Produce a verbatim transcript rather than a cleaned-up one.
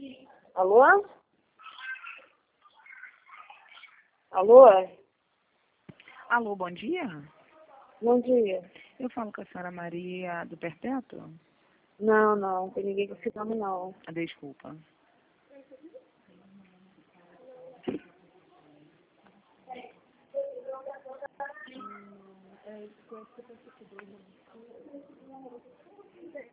Alô? Alô? Alô, bom dia. Bom dia. Eu falo com a senhora Maria do Perpétuo? Não, não, tem ninguém com esse nome não. Ah, desculpa.